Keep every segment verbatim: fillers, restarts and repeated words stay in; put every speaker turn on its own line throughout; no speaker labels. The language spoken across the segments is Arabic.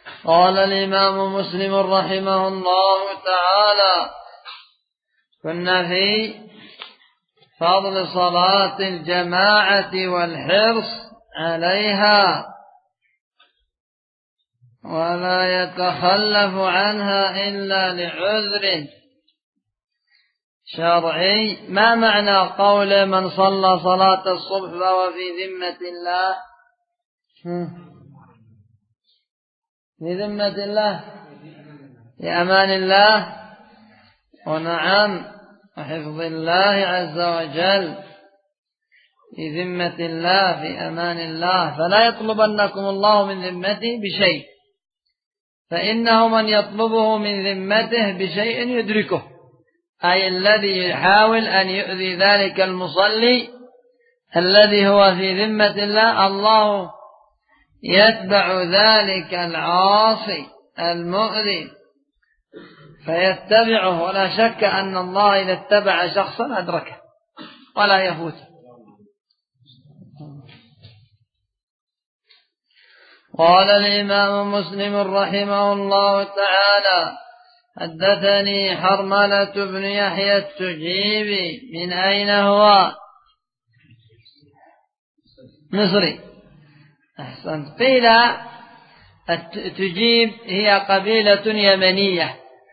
قال الإمام مسلم رحمه الله تعالى: كنا في فضل صلاة الجماعة والحرص عليها ولا يتخلف عنها إلا لعذر شرعي. ما معنى قول من صلى صلاة الصبح وهو في ذمة الله؟ في ذمة الله، في أمان الله، ونعم وحفظ الله عز وجل، في ذمة الله، في أمان الله. فلا يطلبنكم الله من ذمته بشيء، فإنه من يطلبه من ذمته بشيء يدركه، أي الذي يحاول أن يؤذي ذلك المصلي الذي هو في ذمة الله، الله يتبع ذلك العاصي المؤذي فيتبعه، ولا شك أن الله إذا اتبع شخصا أدركه ولا يفوته. قال الإمام مسلم رحمه الله تعالى: حدثني حرملة بن يحيى التجيبي. من أين هو؟ مصري. أحسنت. قيل التجيب هي قبيلة يمنية،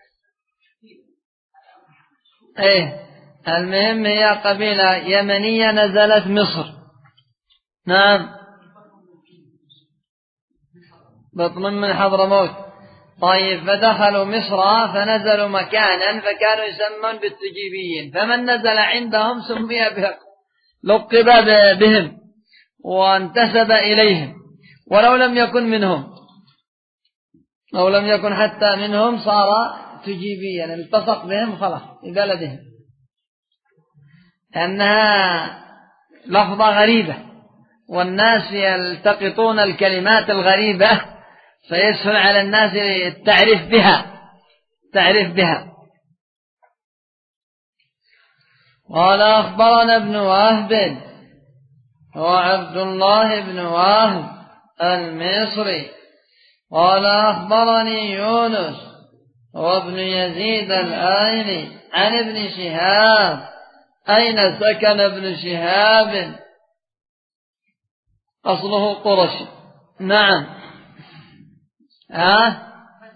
ايه المهم هي قبيلة يمنية نزلت مصر. نعم، بطن من حضرموت. طيب، فدخلوا مصر فنزلوا مكانا فكانوا يسمون بالتجيبيين، فمن نزل عندهم سمي بهم، لقب بهم وانتسب إليهم، ولو لم يكن منهم، لو لم يكن حتى منهم صار تجيبيا، التصق بهم خلاص في بلدهم، لأنها لفظة غريبة والناس يلتقطون الكلمات الغريبة فيسهل على الناس التعريف بها تعريف بها. قال: أخبرنا ابن وهب هو عبد الله بن وهب المصري. قال: أخبرني يونس هو ابن يزيد الآيلي عن ابن شهاب. أين سكن ابن شهاب؟ أصله قرشي. نعم، ها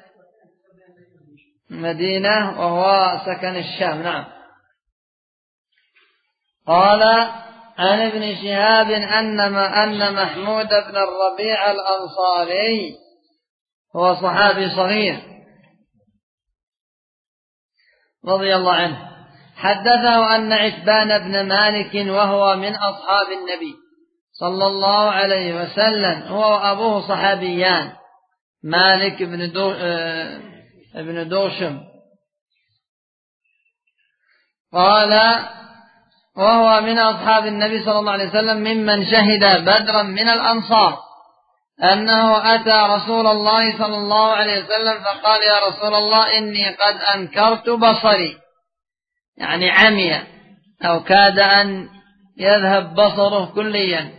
مدينة وهو سكن الشام. نعم. قال: عن ابن شهاب أنما أن محمود بن الربيع الأنصاري هو صحابي صغير رضي الله عنه حدثه أن عتبان بن مالك وهو من أصحاب النبي صلى الله عليه وسلم، هو وأبوه صحابيان، مالك بن دو ابن دوشم. قال: وهو من أصحاب النبي صلى الله عليه وسلم ممن شهد بدرا من الأنصار، أنه أتى رسول الله صلى الله عليه وسلم فقال: يا رسول الله إني قد أنكرت بصري، يعني عمي أو كاد أن يذهب بصره كليا،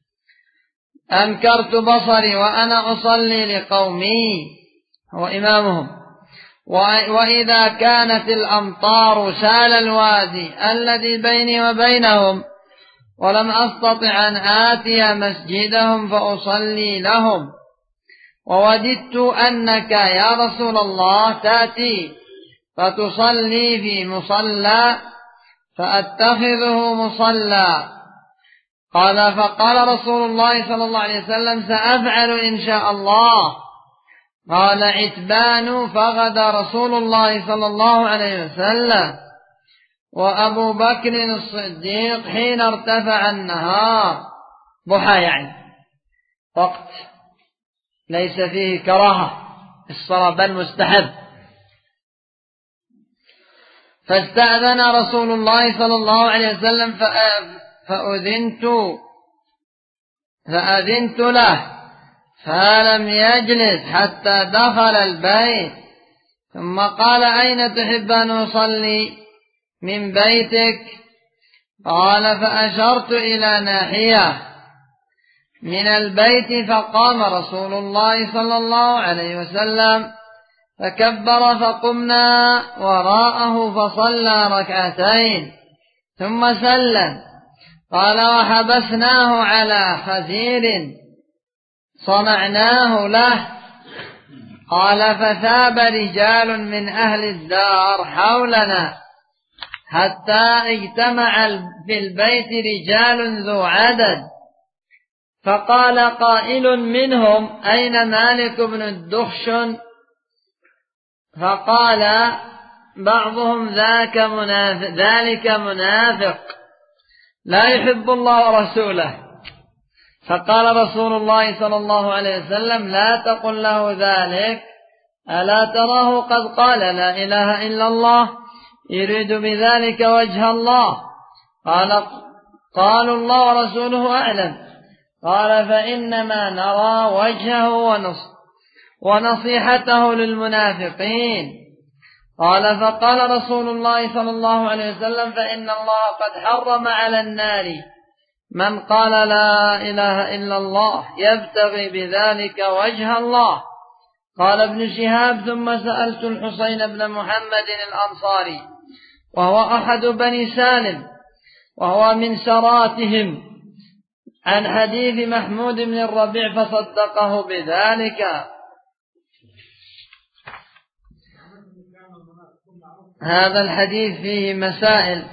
أنكرت بصري وأنا أصلي لقومي، هو إمامهم، وإذا كانت الأمطار سال الوادي الذي بيني وبينهم ولم أستطع أن آتي مسجدهم فأصلي لهم، ووددت أنك يا رسول الله تأتي فتصلي في مصلى فأتخذه مصلى. قال: فقال رسول الله صلى الله عليه وسلم: سأفعل إن شاء الله. قال عتبان: فغدا رسول الله صلى الله عليه وسلم وأبو بكر الصديق حين ارتفع النهار، ضحى يعني وقت ليس فيه كراهة الصلاة بل مستحب، فاستأذن رسول الله صلى الله عليه وسلم فأذنت فأذنت له فلم يجلس حتى دخل البيت، ثم قال: أين تحب أن أصلي من بيتك؟ قال: فأشرت إلى ناحية. من البيت فقام رسول الله صلى الله عليه وسلم فكبر فقمنا وراءه فصلى ركعتين ثم سلم. قال وحبسناه على خزير صنعناه له. قال فثاب رجال من أهل الدار حولنا حتى اجتمع في البيت رجال ذو عدد، فقال قائل منهم أين مالك بن الدخشن؟ فقال بعضهم ذاك منافق ذلك منافق لا يحب الله ورسوله. فقال رسول الله صلى الله عليه وسلم لا تقل له ذلك، ألا تراه قد قال لا إله إلا الله يريد بذلك وجه الله؟ قال قالوا الله ورسوله أعلم. قال فإنما نرى وجهه ونص ونصيحته للمنافقين. قال فقال رسول الله صلى الله عليه وسلم فإن الله قد حرم على النار من قال لا إله إلا الله يبتغي بذلك وجه الله. قال ابن شهاب ثم سألت الحسين بن محمد الأنصاري وهو أحد بني سالم وهو من سراتهم عن حديث محمود بن الربيع فصدقه بذلك. هذا الحديث فيه مسائل،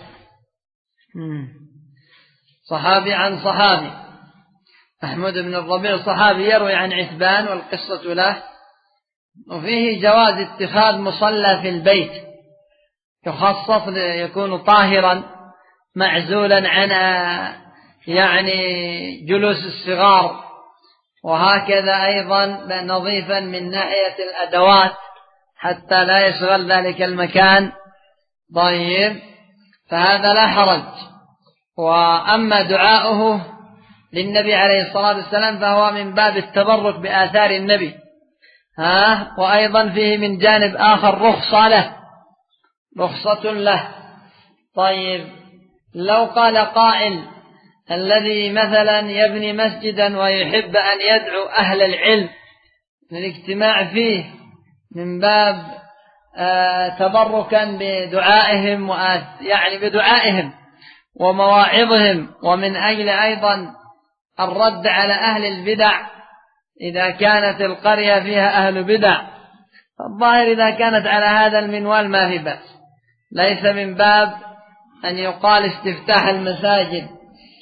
صحابي عن صحابي. محمود بن الربيع صحابي يروي عن عتبان والقصة له. وفيه جواز اتخاذ مصلى في البيت يخصص يكون طاهرا معزولا عن يعني جلوس الصغار، وهكذا أيضا نظيفا من ناحية الأدوات حتى لا يشغل ذلك المكان. طيب، فهذا لا حرج. وأما دعاؤه للنبي عليه الصلاة والسلام فهو من باب التبرك بآثار النبي، ها وأيضا فيه من جانب آخر رخصة له رخصة له. طيب، لو قال قائل الذي مثلا يبني مسجدا ويحب أن يدعو أهل العلم للاجتماع فيه من باب آه تبركا بدعائهم يعني بدعائهم ومواعظهم، ومن أجل أيضا الرد على أهل البدع إذا كانت القرية فيها أهل بدع، فالظاهر إذا كانت على هذا المنوال ما في بأس. ليس من باب أن يقال استفتاح المساجد،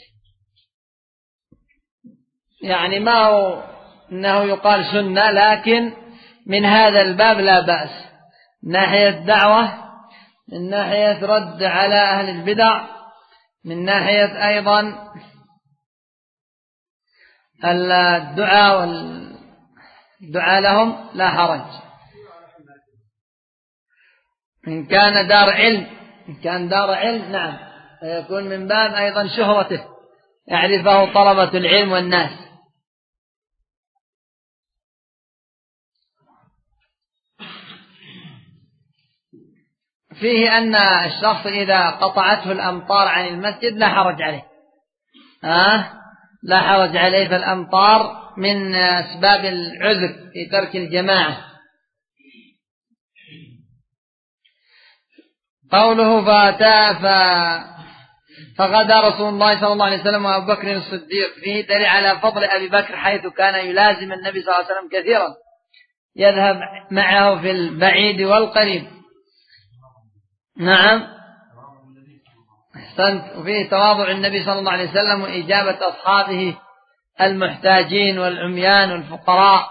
يعني ما هو أنه يقال سنة، لكن من هذا الباب لا بأس، من ناحية دعوة، من ناحية رد على أهل البدع، من ناحية أيضا الدعاء والدعاء لهم لا حرج. إن كان دار علم إن كان دار علم نعم، فيكون من باب أيضا شهرته يعرفه طلبة العلم والناس. فيه أن الشخص إذا قطعته الأمطار عن المسجد لا حرج عليه، آه لا حرج عليه، فالأمطار من أسباب العذر في ترك الجماعة. قوله فأتى فغدا رسول الله صلى الله عليه وسلم وأبو بكر الصديق، فيه دليل على فضل أبي بكر حيث كان يلازم النبي صلى الله عليه وسلم كثيرا، يذهب معه في البعيد والقريب. نعم أحسنت. وفيه تواضع النبي صلى الله عليه وسلم وإجابة أصحابه المحتاجين والعميان والفقراء.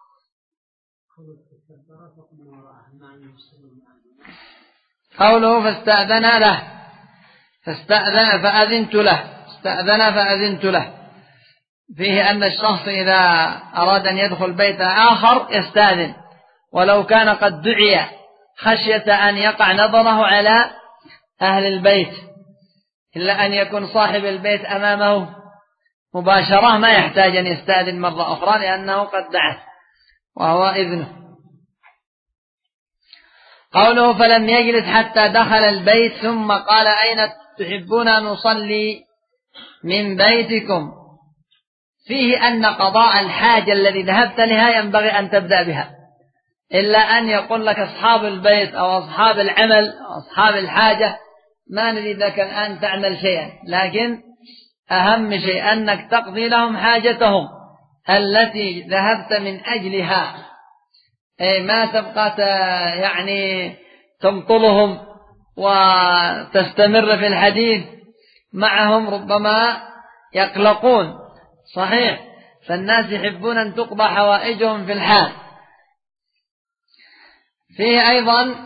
قوله فاستأذن له فاستأذن فأذنت له استأذن فأذنت له، فيه أن الشخص إذا أراد أن يدخل بيت آخر يستأذن ولو كان قد دعي خشية أن يقع نظره على أهل البيت، إلا أن يكون صاحب البيت أمامه مباشرة ما يحتاج أن يستأذن مرة أخرى لأنه قد دعا وهو إذنه. قوله فلم يجلس حتى دخل البيت ثم قال أين تحبون أن نصلي من بيتكم؟ فيه أن قضاء الحاجة الذي ذهبت لها ينبغي أن تبدأ بها، إلا أن يقول لك أصحاب البيت أو أصحاب العمل أو أصحاب الحاجة ما نريد لك الآن تعمل شيئا، لكن أهم شيء أنك تقضي لهم حاجتهم التي ذهبت من أجلها، أي ما تبقى يعني تمطلهم وتستمر في الحديث معهم، ربما يقلقون. صحيح، فالناس يحبون أن تقضى حوائجهم في الحال. فيه أيضا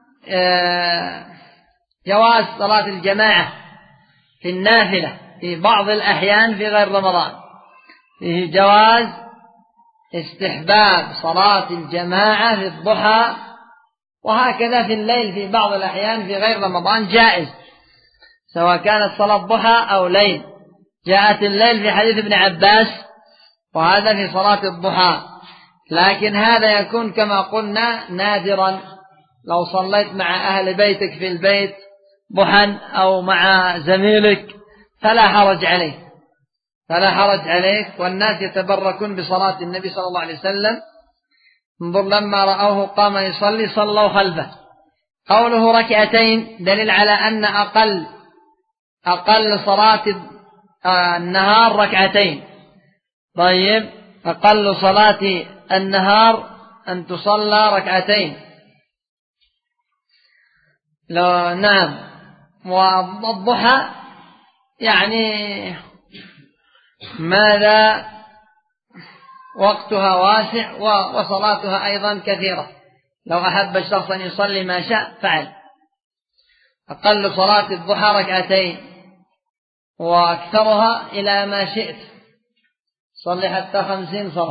جواز صلاة الجماعة في النافلة في بعض الأحيان في غير رمضان، فيه جواز استحباب صلاة الجماعة في الضحى، وهكذا في الليل في بعض الأحيان في غير رمضان جائز، سواء كانت صلاة ضحى أو ليل. جاءت الليل في حديث ابن عباس، وهذا في صلاة الضحى، لكن هذا يكون كما قلنا نادرا، لو صليت مع أهل بيتك في البيت ضحى أو مع زميلك فلا حرج عليك، فلا حرج عليك. والناس يتبركون بصلاة النبي صلى الله عليه وسلم، انظر لما رأوه قام يصلي صلوا خلفه. قوله ركعتين دليل على أن أقل أقل صلاة النهار ركعتين. طيب، أقل صلاة النهار أن تصلى ركعتين. لا نعم. والضحى يعني ماذا وقتها واسع وصلاتها أيضا كثيرة، لو أحب الشخص أن يصلي ما شاء فعل. أقل صلاة الضحى ركعتين، وأكثرها إلى ما شئت، صلي حتى خمسين صلاة،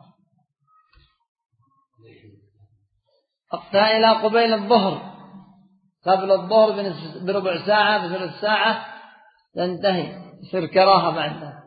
وقتها إلى قبيل الظهر، قبل الظهر بربع ساعة بثلث ساعة تنتهي، يصير كراهة بعدها.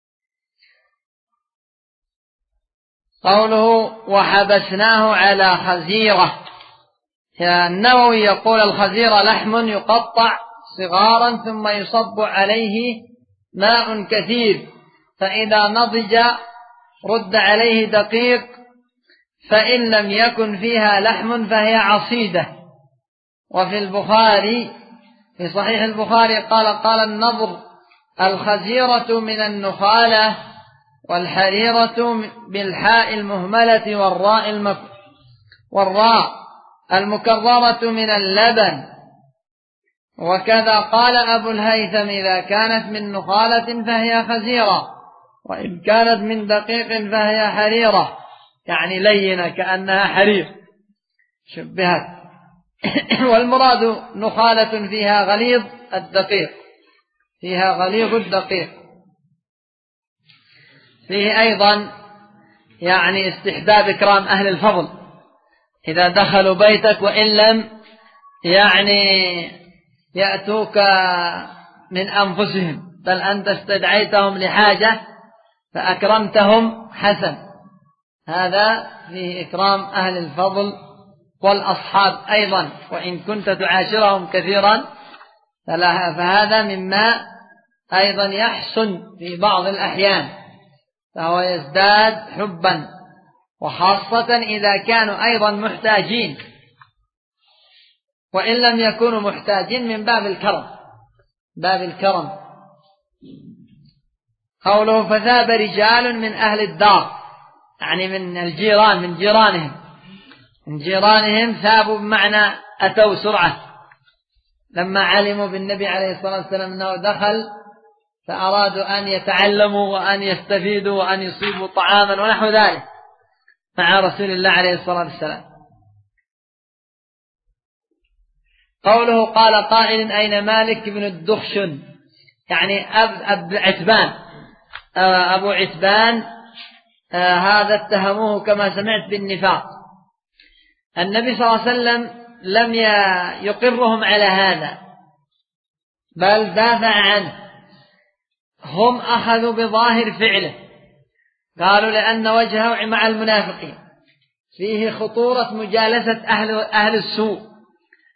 قوله وحبسناه على خزيرة، النووي يقول الخزيرة لحم يقطع صغارا ثم يصب عليه ماء كثير، فإذا نضج رد عليه دقيق، فإن لم يكن فيها لحم فهي عصيدة. وفي البخاري في صحيح البخاري قال قال النضر الخزيرة من النخالة، والحريرة بالحاء المهملة والراء المك والراء المكررة من اللبن. وكذا قال أبو الهيثم إذا كانت من نخالة فهي خزيرة، وإن كانت من دقيق فهي حريرة، يعني لينة كأنها حرير شبهت. والمراد نخالة فيها غليظ الدقيق، فيها غليظ الدقيق. فيه أيضا يعني استحباب إكرام أهل الفضل إذا دخلوا بيتك، وإن لم يعني يأتوك من أنفسهم، بل أنت استدعيتهم لحاجة فأكرمتهم، حسن. هذا فيه إكرام أهل الفضل والأصحاب أيضا، وإن كنت تعاشرهم كثيرا فهذا مما أيضا يحسن في بعض الأحيان، فهو يزداد حبا، وخاصة إذا كانوا أيضا محتاجين، وإن لم يكونوا محتاجين من باب الكرم، باب الكرم. قوله فذاب رجال من أهل الدار، يعني من الجيران، من جيرانهم، من جيرانهم ثابوا بمعنى أتوا سرعة، لما علموا بالنبي عليه الصلاة والسلام أنه دخل فأرادوا أن يتعلموا وأن يستفيدوا وأن يصيبوا طعاما ونحو ذلك مع رسول الله عليه الصلاة والسلام. قوله قال قائل أين مالك بن الدخشن، يعني أب, أب عتبان أبو عتبان، هذا اتهموه كما سمعت بالنفاق. النبي صلى الله عليه وسلم لم يقرهم على هذا، بل دافع عنه. هم أخذوا بظاهر فعله، قالوا لأن وجهه مع المنافقين فيه خطورة مجالسة أهل, أهل السوء،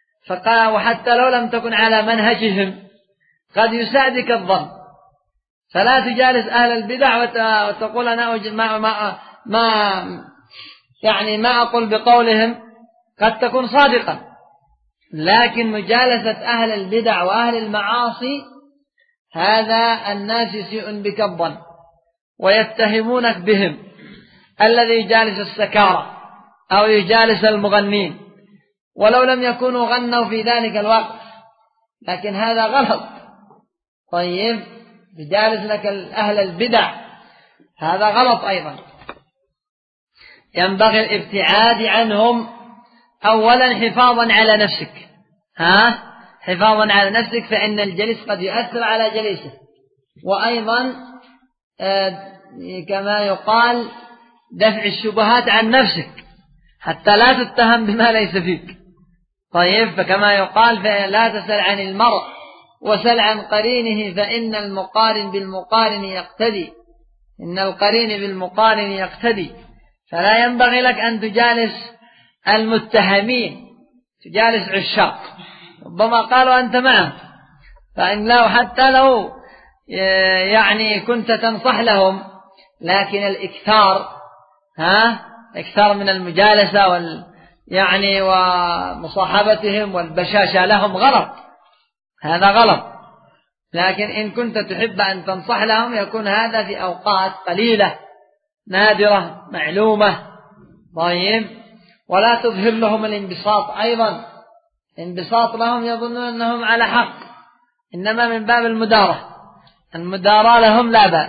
فقال وحتى لو لم تكن على منهجهم قد يساعدك الظن، فلا تجالس أهل البدع وتقول أنا ما, ما, ما يعني ما أقول بقولهم، قد تكون صادقا، لكن مجالسة أهل البدع وأهل المعاصي هذا الناس يسيء بك الظن ويتهمونك بهم. الذي يجالس السكارى أو يجالس المغنين ولو لم يكونوا غنوا في ذلك الوقت، لكن هذا غلط. طيب يجالس لك أهل البدع، هذا غلط أيضا، ينبغي الابتعاد عنهم. أولا حفاظا على نفسك، ها حفاظا على نفسك، فإن الجليس قد يؤثر على جليسه، وأيضا آه كما يقال دفع الشبهات عن نفسك حتى لا تتهم بما ليس فيك. طيب فكما يقال لا تسل عن المرء وسل عن قرينه، فإن المقارن بالمقارن يقتدي، إن القرين بالمقارن يقتدي. فلا ينبغي لك أن تجالس المتهمين، تجالس عشاق، ربما قالوا أنت معه، فإن لو حتى لو يعني كنت تنصح لهم، لكن الإكثار ها إكثار من المجالسة وال يعني ومصاحبتهم والبشاشة لهم غلط، هذا غلط. لكن إن كنت تحب أن تنصح لهم يكون هذا في أوقات قليلة نادرة معلومة. طيب ولا تظهر لهم الانبساط أيضا، انبساط لهم يظنون أنهم على حق، إنما من باب المدارة، المدارة لهم لا بأس.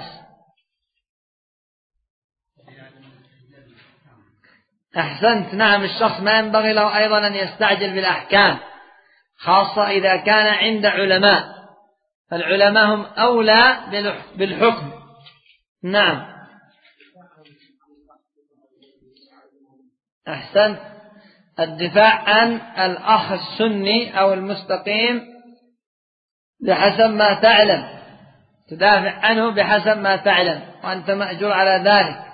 أحسنت، نعم. الشخص ما ينبغي له أيضا أن يستعجل بالأحكام، خاصة إذا كان عند علماء، فالعلماء هم أولى بالحكم. نعم أحسنت، الدفاع عن الأخ السني أو المستقيم بحسب ما تعلم، تدافع عنه بحسب ما تعلم، وأنت مأجور على ذلك.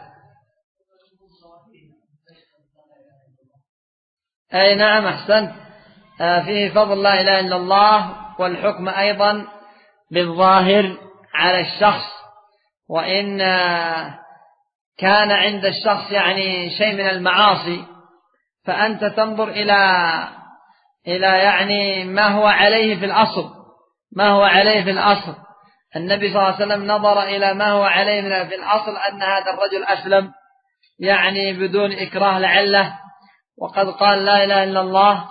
أي نعم أحسنت، فيه فضل لا إله إلا الله، والحكم أيضا بالظاهر على الشخص، وإن كان عند الشخص يعني شيء من المعاصي فأنت تنظر إلى إلى يعني ما هو عليه في الأصل، ما هو عليه في الأصل. النبي صلى الله عليه وسلم نظر إلى ما هو عليه في الأصل، أن هذا الرجل أسلم يعني بدون إكراه لعله، وقد قال لا إله إلا الله،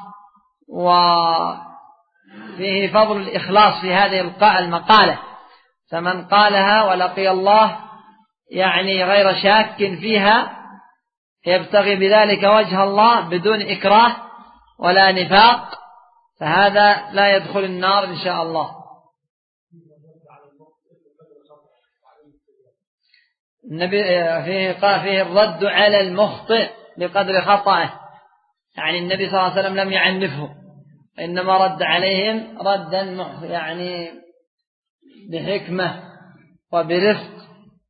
وفيه فضل الإخلاص في هذه المقالة، فمن قالها ولقي الله يعني غير شاك فيها يبتغي بذلك وجه الله بدون إكراه ولا نفاق، فهذا لا يدخل النار إن شاء الله. النبي فيه قال فيه الرد على المخطئ بقدر خطأه، يعني النبي صلى الله عليه وسلم لم يعنفه، إنما رد عليهم ردا يعني بحكمة وبرفق.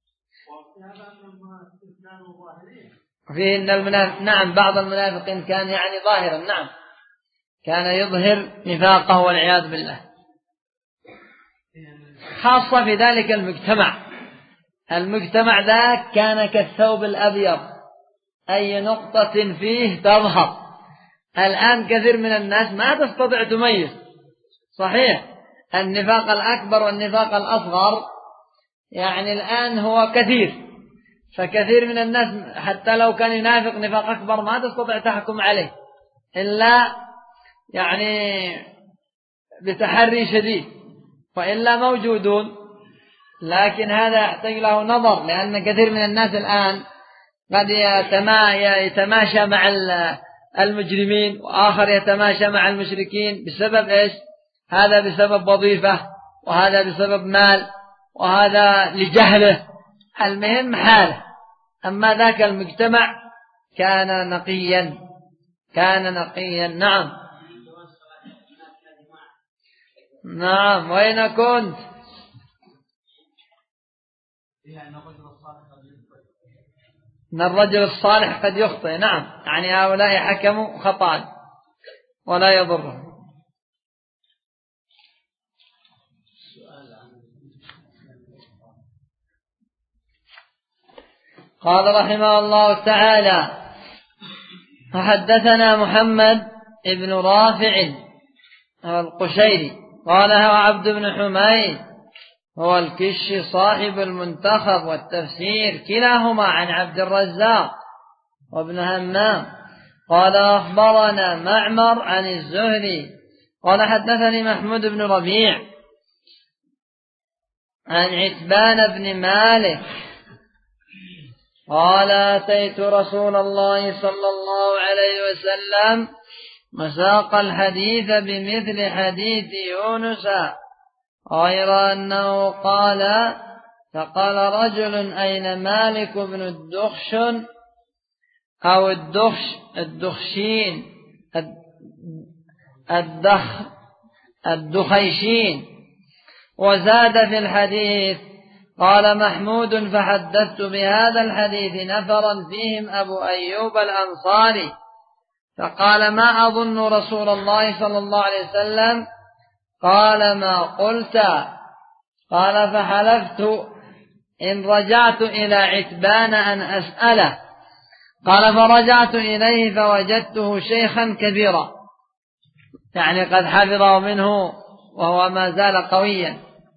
فيه إن المنافق، نعم بعض المنافقين كان يعني ظاهرا، نعم كان يظهر نفاقه والعياذ بالله، خاصة في ذلك المجتمع. المجتمع ذاك كان كالثوب الأبيض، أي نقطة فيه تظهر. الآن كثير من الناس ما تستطيع تميز، صحيح النفاق الأكبر والنفاق الأصغر يعني الآن هو كثير، فكثير من الناس حتى لو كان ينافق نفاق أكبر ما تستطيع تحكم عليه إلا يعني بتحري شديد، وإلا موجودون. لكن هذا يحتاج له نظر، لأن كثير من الناس الآن قد يتماشى مع المجرمين، وآخر يتماشى مع المشركين بسبب إيش؟ هذا بسبب وظيفة، وهذا بسبب مال، وهذا لجهله، المهم حاله. أما ذاك المجتمع كان نقيا، كان نقيا. نعم نعم وين كنت؟ إن الرجل الصالح قد يخطئ، نعم يعني هؤلاء حكموا خطأ ولا يضره. قال رحمه الله تعالى: فحدثنا محمد بن رافع القشيري قال هو عبد بن حميد هو الكشي صاحب المنتخب والتفسير كلاهما عن عبد الرزاق وابن همام قال أخبرنا معمر عن الزهري قال حدثني محمود بن ربيع عن عتبان بن مالك قال أتيت رسول الله صلى الله عليه وسلم مساق الحديث بمثل حديث يونس غير أنه قال: فقال رجل: أين مالك بن الدخشن أو الدخش الدخشين الدخ الدخيشين. وزاد في الحديث: قال محمود: فحدثت بهذا الحديث نفرا فيهم أبو أيوب الأنصاري، فقال: ما أظن رسول الله صلى الله عليه وسلم قال ما قلت. قال: فحلفت إن رجعت إلى عتبان أن أسأله. قال: فرجعت إليه فوجدته شيخا كبيرا، يعني قد حفظه منه وهو ما زال قويا.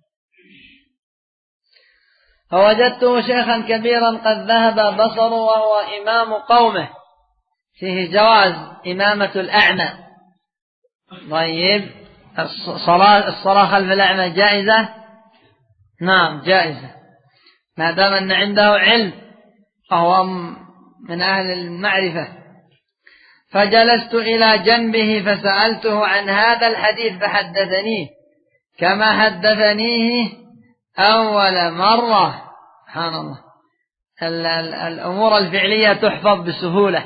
فوجدته شيخا كبيرا قد ذهب بصره وهو إمام قومه، فيه جواز إمامة الأعمى. طيب، الصلاة, الصلاة خلف الأعمى جائزة؟ نعم جائزة، ما دام أن عنده علم وهو من أهل المعرفة. فجلست إلى جنبه فسألته عن هذا الحديث فحدثنيه كما حدثنيه أول مرة. سبحان الله، الأمور الفعلية تحفظ بسهولة.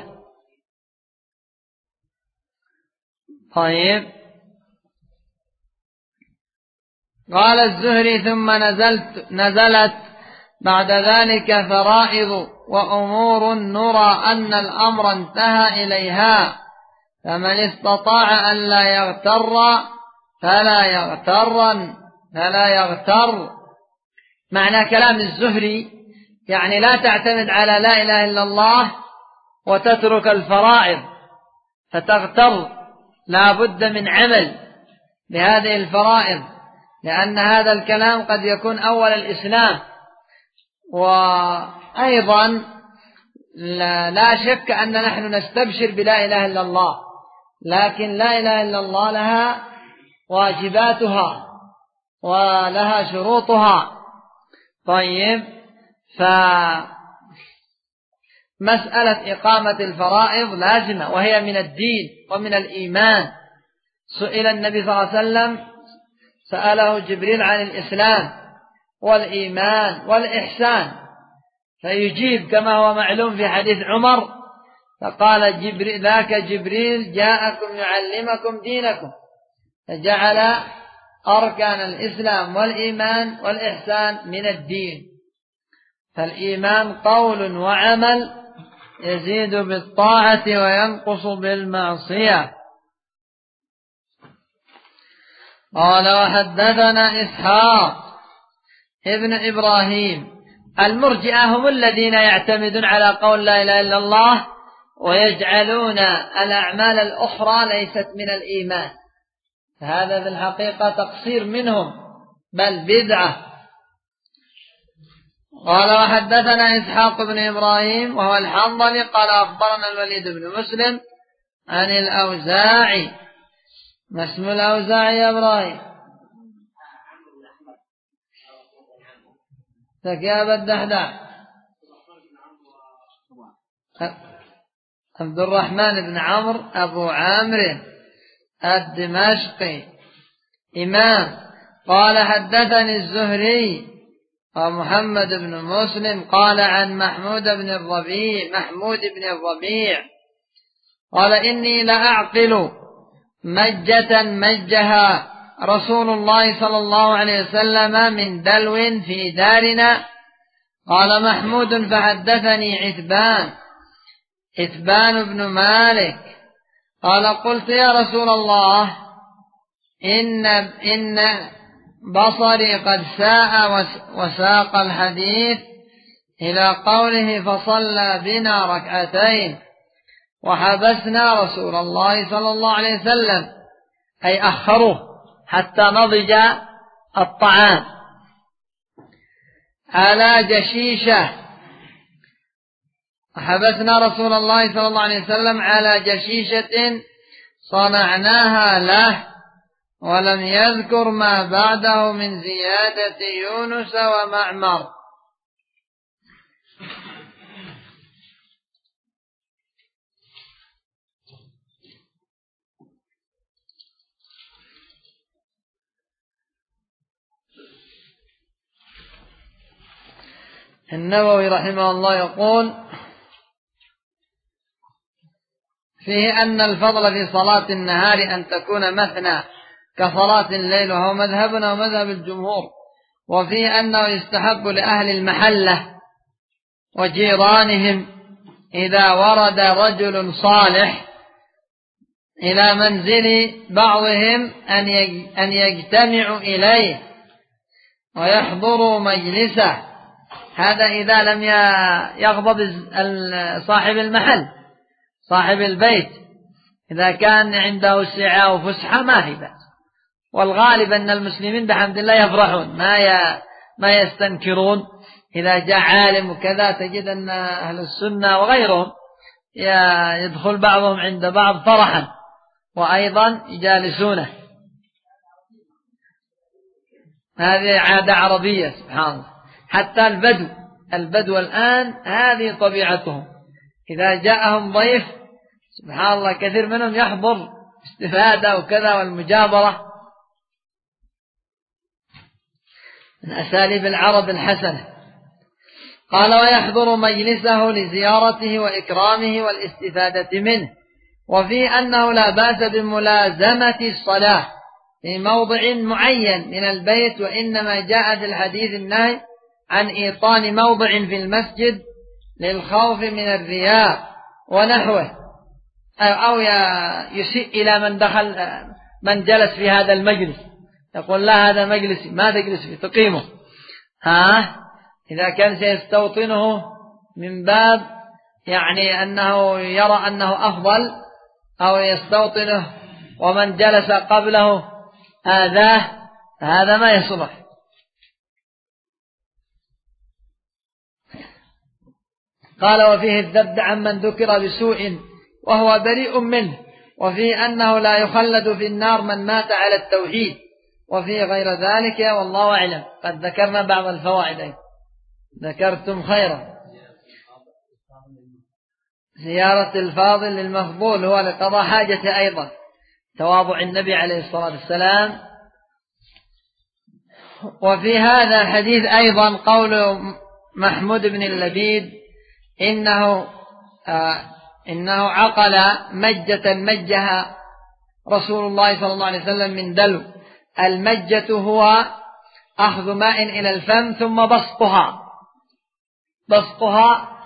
طيب، قال الزهري: ثم نزلت نزلت بعد ذلك فرائض وأمور نرى أن الأمر انتهى إليها، فمن استطاع أن لا يغتر فلا يغترن فلا يغتر. معنى كلام الزهري يعني لا تعتمد على لا إله إلا الله وتترك الفرائض فتغتر، لا بد من عمل بهذه الفرائض، لأن هذا الكلام قد يكون أول الإسلام. وأيضا لا شك أن نحن نستبشر بلا إله إلا الله، لكن لا إله إلا الله لها واجباتها ولها شروطها. طيب، فمسألة إقامة الفرائض لازمة وهي من الدين ومن الإيمان. سئل النبي صلى الله عليه وسلم، سأله جبريل عن الإسلام والإيمان والإحسان، فيجيب كما هو معلوم في حديث عمر، فقال جبريل: ذاك جبريل جاءكم يعلمكم دينكم، فجعل أركان الإسلام والإيمان والإحسان من الدين. فالإيمان قول وعمل يزيد بالطاعة وينقص بالمعصية. قال: وحدثنا إسحاق ابن إبراهيم. المرجئة هم الذين يعتمدون على قول لا إله إلا الله ويجعلون الأعمال الأخرى ليست من الإيمان، هذا في الحقيقة تقصير منهم بل بدعة. قال: وحدثنا إسحاق بن إبراهيم وهو الحنظلي قال أخبرنا الوليد بن مسلم عن الأوزاعي. ما اسم الأوزاعي يا إبراهيم؟ تكياب الدحداح عبد الرحمن بن عمرو أبو عامر الدمشقي إمام. قال: حدثني الزهري ومحمد بن مسلم قال عن محمود بن الربيع محمود بن الربيع قال: إني لأعقل مجة مجها رسول الله صلى الله عليه وسلم من دلو في دارنا. قال محمود: فحدثني عتبان عتبان بن مالك قال: قلت يا رسول الله إن إن بصري قد ساء وساق الحديث إلى قوله فصلى بنا ركعتين وحبسنا رسول الله صلى الله عليه وسلم، أي أخروه حتى نضج الطعام، على جشيشة. حبسنا رسول الله صلى الله عليه وسلم على جشيشة صنعناها له، ولم يذكر ما بعده من زيادة يونس ومعمر. النووي رحمه الله يقول فيه أن الفضل في صلاة النهار أن تكون مثنى كصلاة الليل، وهو مذهبنا ومذهب الجمهور. وفيه أنه يستحب لأهل المحلة وجيرانهم إذا ورد رجل صالح إلى منزل بعضهم أن يجتمعوا إليه ويحضروا مجلسه. هذا إذا لم يغضب صاحب المحل صاحب البيت، إذا كان عنده سعة وفسحة ما في بأس. والغالب أن المسلمين بحمد الله يفرحون، ما ما يستنكرون. إذا جاء عالم وكذا تجد أن أهل السنة وغيرهم يدخل بعضهم عند بعض فرحا، وأيضا يجالسونه. هذه عادة عربية سبحان الله. حتى البدو البدو الآن هذه طبيعتهم، إذا جاءهم ضيف سبحان الله كثير منهم يحضر استفادة وكذا والمجابرة، من أساليب العرب الحسنة. قال ويحضر مجلسه لزيارته وإكرامه والاستفادة منه. وفي أنه لا بأس بملازمة الصلاة في موضع معين من البيت، وإنما جاء في الحديث النهي عن إيطان موضع في المسجد للخوف من الرياء ونحوه، أو يسيء إلى من دخل من جلس في هذا المجلس، يقول لا هذا مجلسي ما تجلس فيه تقيمه. ها إذا كان سيستوطنه من باب يعني أنه يرى أنه أفضل، أو يستوطنه ومن جلس قبله آذاه، هذا ما يصلح. قال وفيه الذب عمن ذكر بسوء وهو بريء منه، وفيه أنه لا يخلد في النار من مات على التوحيد، وفيه غير ذلك والله أعلم. قد ذكرنا بعض الفوائد، ذكرتم خيرا. زيارة الفاضل للمفضول هو لقضاء حاجة أيضا، تواضع النبي عليه الصلاة والسلام. وفي هذا الحديث أيضا قول محمود بن اللبيد إنه آه إنه عقل مجة مجها رسول الله صلى الله عليه وسلم من دلو. المجة هو أخذ ماء إلى الفم ثم بسطها بسطها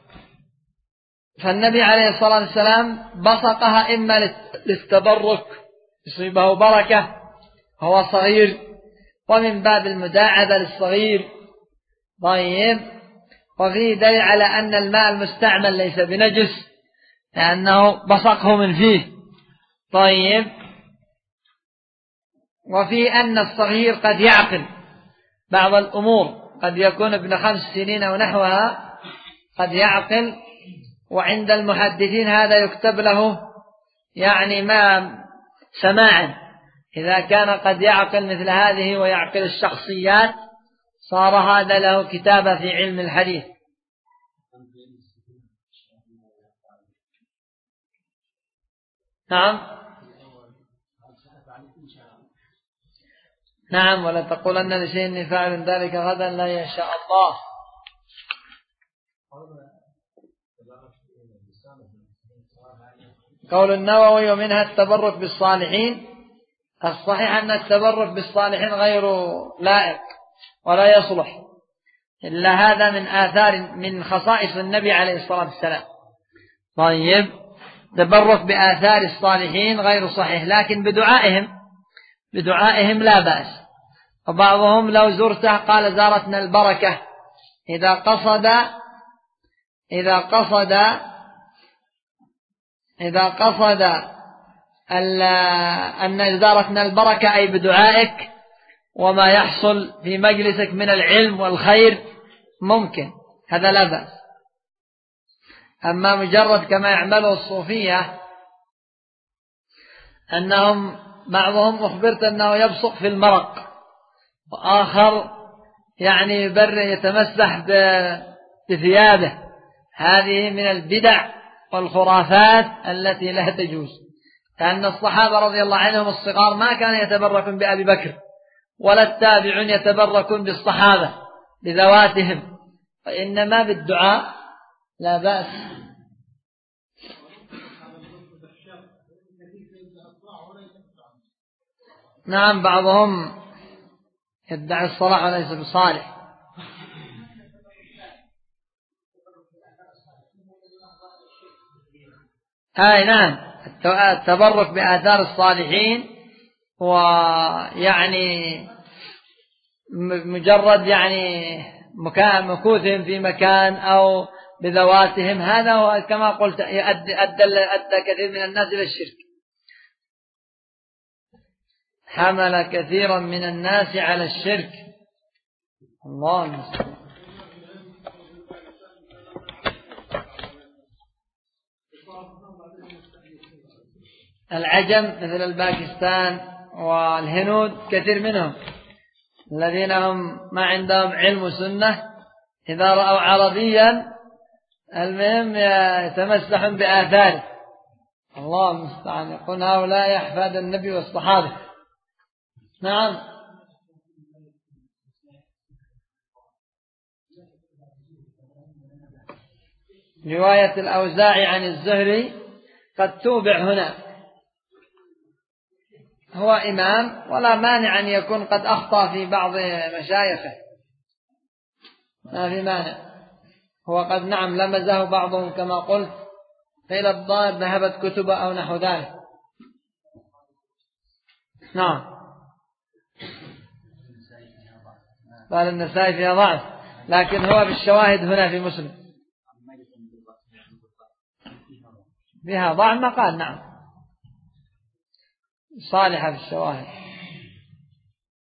فالنبي عليه الصلاة والسلام بسطها إما للتبرك يصيبه بركة هو صغير، ومن باب المداعبة للصغير. طيب، وفيه دليل على أن الماء المستعمل ليس بنجس لأنه بصقه من فيه. طيب، وفي أن الصغير قد يعقل بعض الأمور، قد يكون ابن خمس سنين أو نحوها قد يعقل، وعند المحدثين هذا يكتب له يعني ما سماعا. إذا كان قد يعقل مثل هذه ويعقل الشخصيات صار هذا له كتابة في علم الحديث. نعم نعم ولا تقولن لشيء إني فاعل ذلك غدا لا يشاء الله. قول النووي ومنها التبرك بالصالحين. الصحيح أن التبرك بالصالحين غير لائق ولا يصلح، إلا هذا من آثار من خصائص النبي عليه الصلاة والسلام. طيب، تبرك بآثار الصالحين غير صحيح، لكن بدعائهم بدعائهم لا بأس. وبعضهم لو زرته قال زارتنا البركة إذا قصد إذا قصد إذا قصد أن إدارتنا البركة أي بدعائك وما يحصل في مجلسك من العلم والخير ممكن، هذا لا بأس. أما مجرد كما يعمله الصوفية أنهم بعضهم أخبرت أنه يبصق في المرق، وآخر يعني يبر يتمسح بثيابه، هذه من البدع والخرافات التي لا تجوز. لأن الصحابة رضي الله عنهم الصغار ما كانوا يتبركون بأبي بكر، ولا التابعون يتبركون بالصحابة بذواتهم، وإنما بالدعاء لا بأس. نعم، بعضهم يدعي الصلاح وليس بصالح. أي نعم، التبرك بآثار الصالحين ويعني مجرد يعني مكان مكوثهم في مكان أو بذواتهم، هذا هو كما قلت أدى, أدى كثير من الناس إلى الشرك، حمل كثيرا من الناس على الشرك. الله المستعان. العجم مثل الباكستان والهنود كثير منهم الذين هم ما عندهم علم وسنة، إذا رأوا عربيا المهم يتمسحون بآثاره. الله المستعان. يقول هؤلاء أحفاد النبي والصحابة. نعم. رواية الأوزاعي عن الزهري قد توبع هنا، هو إمام ولا مانع أن يكون قد أخطأ في بعض مشايخه، ما في مانع، هو قد نعم لمزه بعضهم كما قلت، فإلى الضار ذهبت كتبه أو نحو ذلك. نعم. قال النسائي فيها ضعف، لكن هو بالشواهد هنا في مسلم فيها ضعف، ما قال نعم صالحة في الشواهد.